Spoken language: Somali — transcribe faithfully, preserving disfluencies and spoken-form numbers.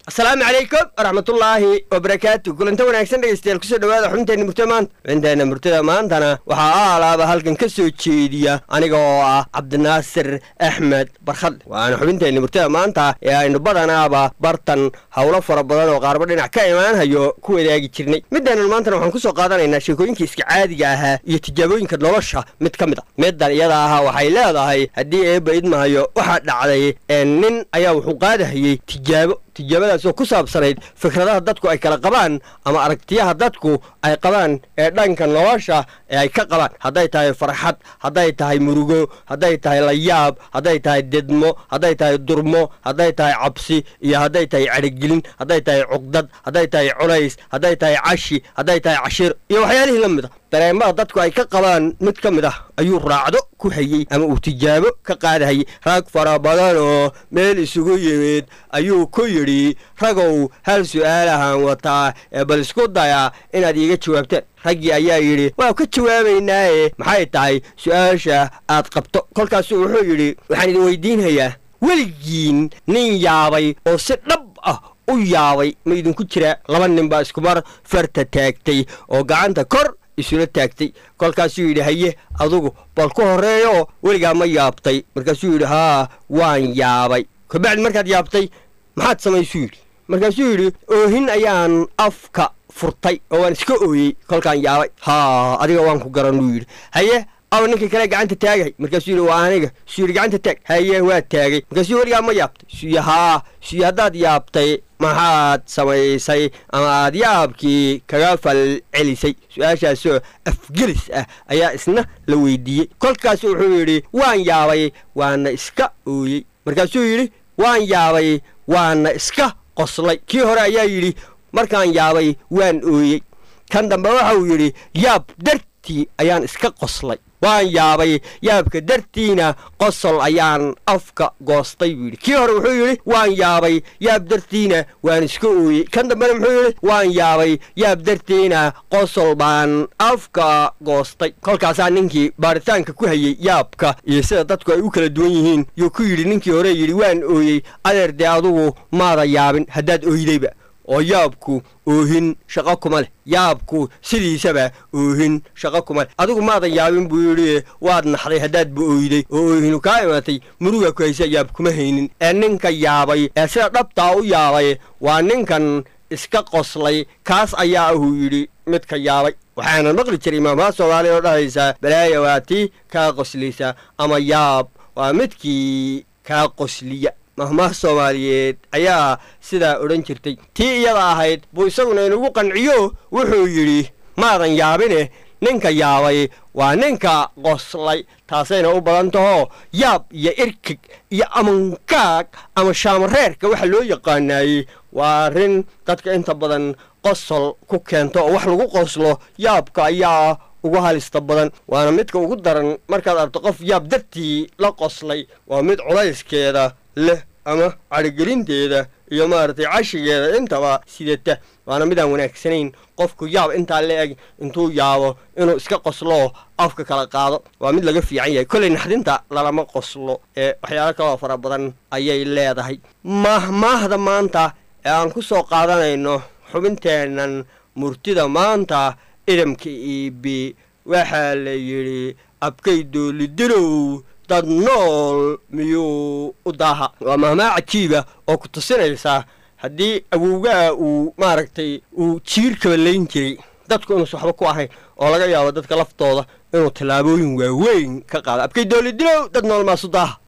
السلام عليكم ورحمة الله وبركاته. كل انت وناكسن dhegeystayaal kusoo dhawaada xubinteena murtada maanta. Xubinteena murtada maantana waxaa alaaba halkan ka soo jeediya aniga oo ah Cabdinaasir Axmed Barkhad. Waana xubinteena murtada maanta ee aynu badanaaba bartan hawlo fara badan oo qaarba dhinac ka imaanayo ku wadaagi jirnay. Midaan maantana waxaan ku soo qaadanaynaa sheekooyinka iska caadiga ah iyo tijaabooyinka nolosha mid ka mid ah. Midaan iyada ah waxay leedahay haddii eeba idmahayo waxa dhacday nin ayaa wuxuu qaadahayay tijaabo tijaabadaas oo ku saabsanayd fikradaha dadku ay kala qabaan ama aragtiyaha dadku ay qabaan ee dhanka nolosha ee ay ka qabaan haday tahay farxad haday tahay murugo haday tahay layaab haday tahay dedmo haday tahay durmo haday tahay cabsi iyo haday tahay carigelin haday tahay cuqdad haday tahay culays haday tahay cashi haday tahay cashir iyo waxyaalihii la mid ah dareemaha dadku ay ka qabaan mid ka mid ah ayuu raacdo ku hayay ama uu tijaabo ka qaadahayay rag fara badan oo meel isugu yimid ayuu ku yidhi ragow hal su'aalahan wataa ee bal isku daya inaad iiga jawaabtaan raggii ayaa yidhi waa ka jawaabaynaaye maxay tahay su'aasha aad qabto kolkaasuu wuxuu yidhi waxaan idin weydiinhayaa weligiin nin yaabay oo si dhab ah u yaabay ma idinku jira laba nin baa iskumar farta taagtay oo gacanta kor isula taagtay kolkaasuu yidhi haye adugu bal ku horreeyo weligaa ma yaabtay markaasuu yidhi haa waan yaabay kabacdi markaad yaabtay maxaad samaysuu yidhi markaasuu yidhi oohin ayaan afka furtay oo waan iska ooyey kolkaan yaabay haa adiga waan ku garanuu yidhi haye aba ninkii kale gacanta taagahay markaasuu yidhi waa aniga suu yidhi gacanta taag haye waa taagay markaasuu weligaa ma yaabtay suuyi haa suuyi haddaad yaabtay maxaad samaysay ama aad yaabkii kaga fal celisay su-aashaasoo afgelis ah ayaa isna la weydiiyey kolkaas wuxuu yidhi waan yaabay waana iska ooyey markaasuu yidhi waan yaabay waana iska qoslay kii hore ayaa yidhi markaan yaabay waan ooyey kan dambe waxa uu yidhi yaab dartii ayaan iska qoslay waan yaabay yaabka dartiina qosol ayaan afka goostay buu yidhi kii hore wuxuu yidhi waan yaabay yaab dartiina waan iska ooyey kan dambena muxuu yidhi waan yaabay yaab dartiina qosol baan afka goostay kolkaasaa ninkii baaritaanka ku hayay yaabka iyo sida dadku ay u kala duwan yihiin yuu ku yidhi ninkii hore yidhi waan ooyey adeer dee adugu maada yaabin haddaad ooydayba oo yaabku oohin shaqo kuma leh yaabku sidiisaba oohin shaqo kuma leh adigu maadan yaabin buu yidhi waad naxday haddaadba ooyday oo oohinu kaa imaatay muruga ku haysa yaab kuma haynin ee ninka yaabay ee sida dhabtaa u yaabay waa ninkan iska qoslay kaas ayaa ahuu yidhi midka yaabay waxaana maqli jiray imaamaha soomaaliya oo dhahaysaa balaaya waa tii kaa qoslaysa ama yaab waa midkii kaa qosliya mahmaha soomaaliyeed ayaa sidaa odhan jirtay tii iyada ahayd buu isaguna inugu qanciyo wuxuu yidhi maadan yaabine ninka yaabay waa ninka qoslay taasayna u badan tahoo yaab iyo irkig iyo amankaag ama shaamareerka waxa loo yaqaanaayey waa arrin dadka inta badan qosol ku keento oo wax lagu qoslo yaabka ayaa ugu halista badan waana midka ugu daran markaad arto qof yaab dartii la qoslay waa mid culayskeeda leh ama carigelinteeda iyo maaragtay cashigeeda intaba sidata waana midaan wanaagsanayn qofku yaab intaa la eg intuu yaabo inuu iska qoslo afka kala qaado waa mid laga fiican yahay kollay naxdinta lalama qoslo ee waxyaalo kaloo fara badan ayay leedahay mahmaahda maanta ee aan ku soo qaadanayno xubinteennan murtida maanta idamka iibi waxaa la yidhi abkay doolidirow dad nool miyuu u daaha waa mahmaa cajiiba oo ku tusinaysaa haddii awowgaa uu maaragtay uu jiirkaba layn jiray dadku inuusan waxba ku ahayn oo laga yaabo dadka laftooda inuu tallaabooyin waaweyn ka qaado abkay doolidirow dad nool maasu daaha